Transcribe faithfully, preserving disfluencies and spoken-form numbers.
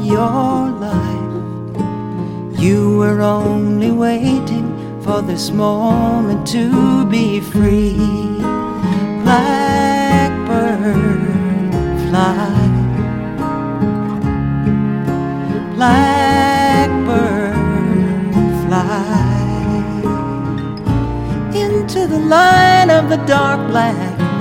your life. You were only waiting for this moment to be free. Blackbird fly, blackbird fly into the light of the dark black